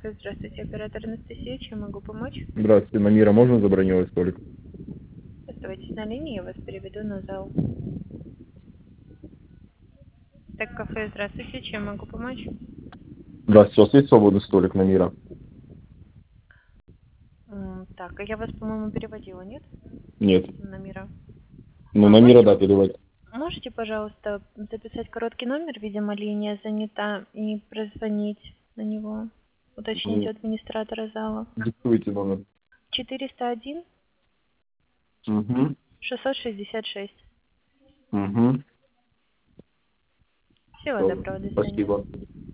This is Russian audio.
Кафе, здравствуйте, оператор Анастасия, чем могу помочь? Здравствуйте, на Мира можно забронировать столик? Оставайтесь на линии, я вас переведу на зал. Так, кафе, здравствуйте, чем могу помочь? Здравствуйте, у вас есть свободный столик на Мира? Так, а я вас, по-моему, переводила, нет? Нет. На Мира. Ну, А на Мира, можете, да, переводить. можете, пожалуйста, записать короткий номер, видимо, линия занята, и прозвонить на него, уточнить у администратора зала. Диктуйте номер. 401 Угу. 666. Угу. Всего Все, доброго, до свидания. спасибо.